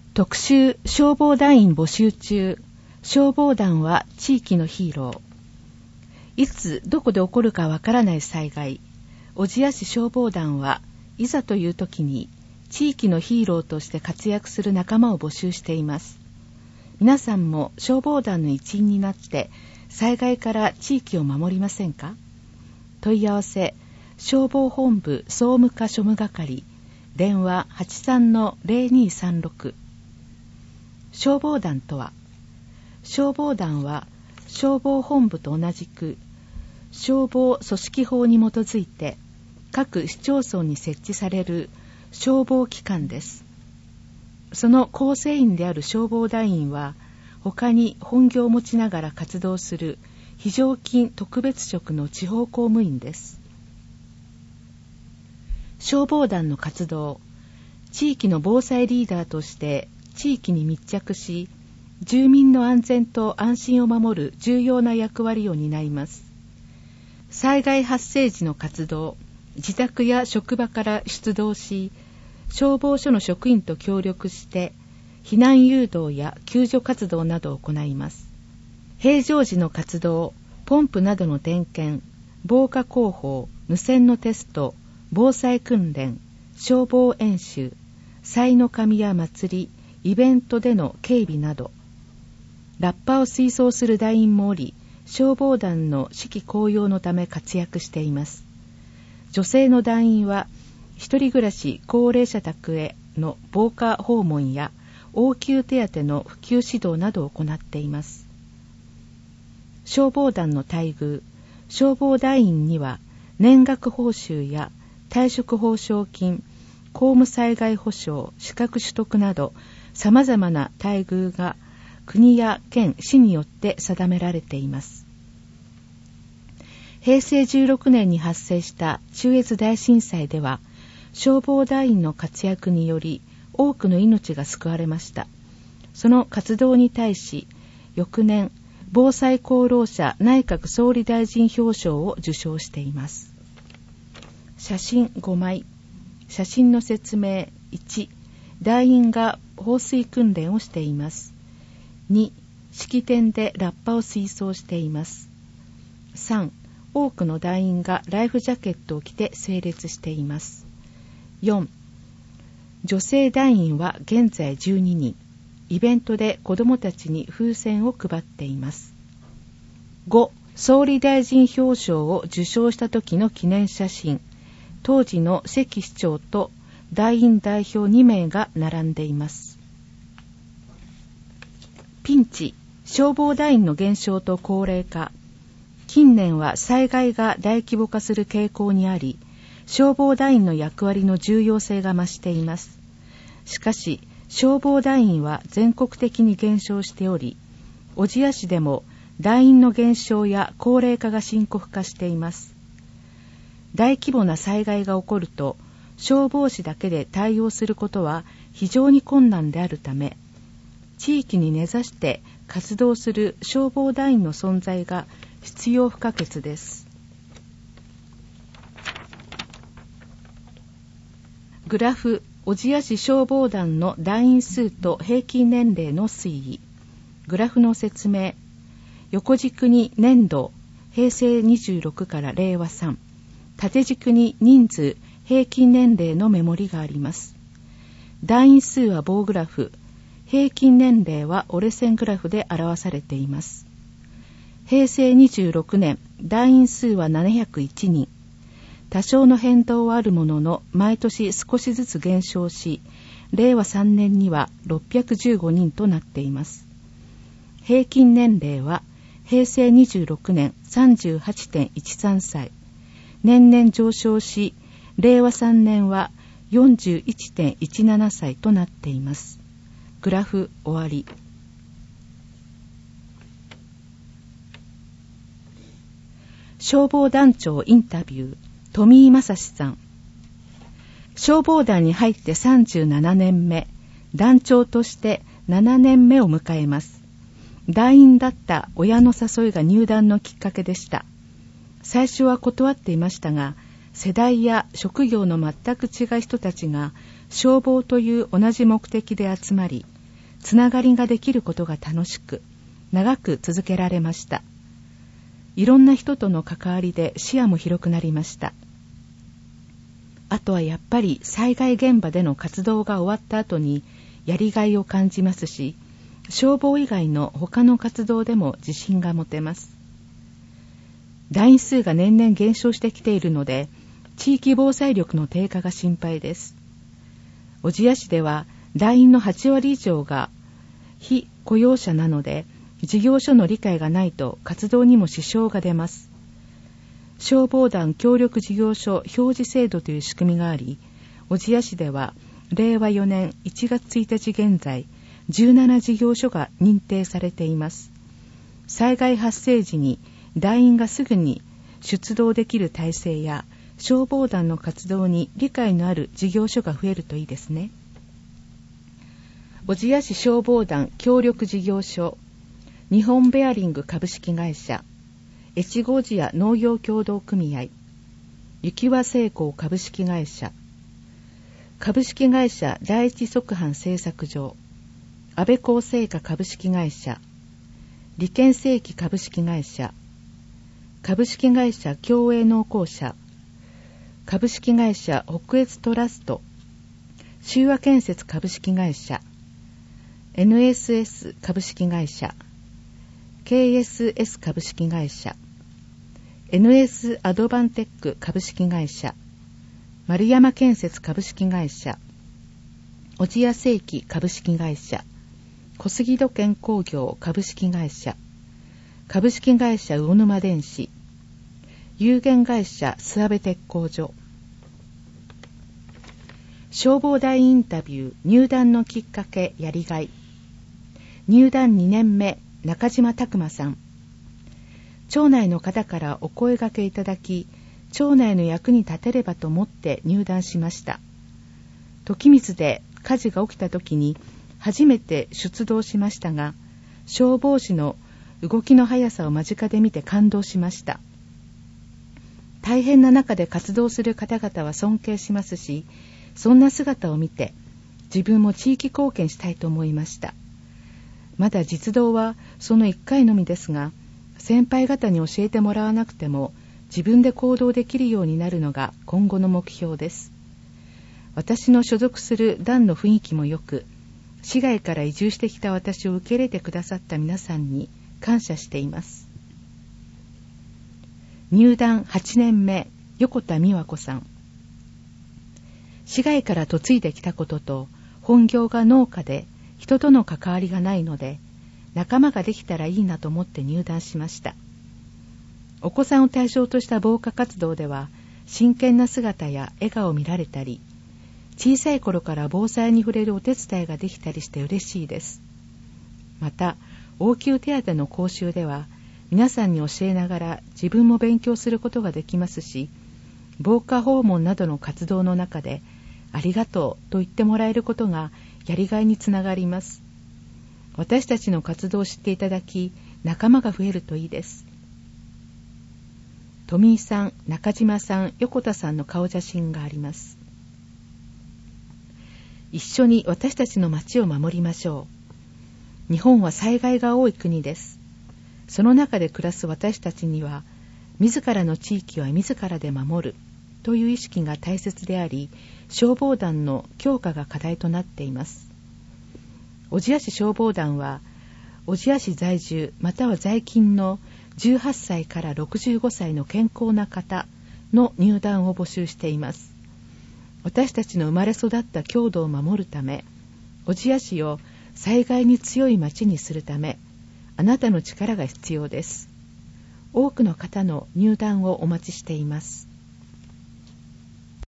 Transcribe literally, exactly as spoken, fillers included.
特集消防団員募集中。消防団は地域のヒーロー。いつどこで起こるかわからない災害。小千谷市消防団はいざという時に地域のヒーローとして活躍する仲間を募集しています。皆さんも消防団の一員になって災害から地域を守りませんか？問い合わせ消防本部総務課庶務係、電話 はちさんのゼロにさんろく。消防団とは、消防団は消防本部と同じく消防組織法に基づいて各市町村に設置される消防機関です。その構成員である消防団員は他に本業を持ちながら活動する非常勤特別職の地方公務員です。消防団の活動、地域の防災リーダーとして地域に密着し、住民の安全と安心を守る重要な役割を担います。災害発生時の活動、自宅や職場から出動し、消防署の職員と協力して避難誘導や救助活動などを行います。平常時の活動、ポンプなどの点検、防火広報、無線のテスト、防災訓練、消防演習、祭の神や祭り、イベントでの警備など、ラッパを吹奏する団員もおり、消防団の士気高揚のため活躍しています。女性の団員は、一人暮らし高齢者宅への防火訪問や応急手当の普及指導などを行っています。消防団の待遇、消防団員には年額報酬や退職報奨金、公務災害保障、資格取得など様々な待遇が国や県、市によって定められています。へいせいじゅうろくねんに発生した中越大震災では、消防団員の活躍により多くの命が救われました。その活動に対し、翌年、防災功労者内閣総理大臣表彰を受賞しています。写真ごまい。写真の説明いち、団員が放水訓練をしています。に、式典でラッパを吹奏しています。さん、多くの団員がライフジャケットを着て整列しています。よん、女性団員は現在じゅうににん、イベントで子どもたちに風船を配っています。ご、総理大臣表彰を受賞した時の記念写真、当時の関市長と団員代表にめいが並んでいます。ピンチ、消防団員の減少と高齢化。近年は災害が大規模化する傾向にあり、消防団員の役割の重要性が増しています。しかし、消防団員は全国的に減少しており、小千谷市でも団員の減少や高齢化が深刻化しています。大規模な災害が起こると、消防士だけで対応することは非常に困難であるため、地域に根ざして活動する消防団員の存在が必要不可欠です。グラフ、小千谷市消防団の団員数と平均年齢の推移。グラフの説明。横軸に年度、へいせいにじゅうろくかられいわさん。縦軸に人数、平均年齢の目盛りがあります。団員数は棒グラフ、平均年齢は折れ線グラフで表されています。へいせいにじゅうろくねん、団員数はななひゃくいちにん。多少の変動はあるものの、毎年少しずつ減少し、れいわさんねんにはろっぴゃくじゅうごにんとなっています。平均年齢は、へいせいにじゅうろくねん さんじゅうはちてんいちさん 歳。年々上昇し、れいわさんねんは よんじゅういちてんいちなな 歳となっています。グラフ終わり。消防団長インタビュー、富井正史さん。消防団に入ってさんじゅうななねんめ、団長としてななねんめを迎えます。団員だった親の誘いが入団のきっかけでした。最初は断っていましたが、世代や職業の全く違う人たちが消防という同じ目的で集まり、 つながりができることが楽しく、長く続けられました。いろんな人との関わりで視野も広くなりました。あとはやっぱり災害現場での活動が終わった後にやりがいを感じますし、消防以外の他の活動でも自信が持てます。団員数が年々減少してきているので、地域防災力の低下が心配です。小千谷市では団員のはちわり以上が非雇用者なので、事業所の理解がないと活動にも支障が出ます。消防団協力事業所表示制度という仕組みがあり、小千谷市ではれいわよねんいちがつついたち現在、じゅうななじぎょうしょが認定されています。災害発生時に団員がすぐに出動できる体制や消防団の活動に理解のある事業所が増えるといいですね。小千谷市消防団協力事業所、日本ベアリング株式会社、越後小千谷農業協同組合、雪和製鋼株式会社、株式会社第一側販製作所、安倍厚生化株式会社、利権精機株式会社、株式会社共栄農工社、株式会社北越トラスト、修和建設株式会社、エヌエスエス 株式会社、ケーエスエス 株式会社、エヌエス アドバンテック株式会社、丸山建設株式会社、小千谷精機株式会社、小杉土建工業株式会社、株式会社魚沼電子、有限会社諏訪部鉄工所。消防団インタビュー、入団のきっかけ、やりがい。入団にねんめ、中島拓馬さん。町内の方からお声掛けいただき、町内の役に立てればと思って入団しました。時光で火事が起きた時に初めて出動しましたが、消防士の動きの速さを間近で見て感動しました。大変な中で活動する方々は尊敬しますし、そんな姿を見て自分も地域貢献したいと思いました。まだ実動はそのいっかいのみですが、先輩方に教えてもらわなくても自分で行動できるようになるのが今後の目標です。私の所属する団の雰囲気も良く、市外から移住してきた私を受け入れてくださった皆さんに感謝しています。入団はちねんめ、横田美和子さん。市外から嫁いできたことと、本業が農家で人との関わりがないので、仲間ができたらいいなと思って入団しました。お子さんを対象とした防火活動では、真剣な姿や笑顔を見られたり、小さい頃から防災に触れるお手伝いができたりして嬉しいです。また、応急手当の講習では、皆さんに教えながら自分も勉強することができますし、防火訪問などの活動の中で、ありがとうと言ってもらえることがやりがいにつながります。私たちの活動を知っていただき、仲間が増えるといいです。富井さん、中島さん、横田さんの顔写真があります。一緒に私たちの町を守りましょう。日本は災害が多い国です。その中で暮らす私たちには、自らの地域は自らで守るという意識が大切であり、消防団の強化が課題となっています。小千谷市消防団は、小千谷市在住または在勤のじゅうはっさいからろくじゅうごさいの健康な方の入団を募集しています。私たちの生まれ育った郷土を守るため、小千谷市を災害に強い町にするため、あなたの力が必要です。多くの方の入団をお待ちしています。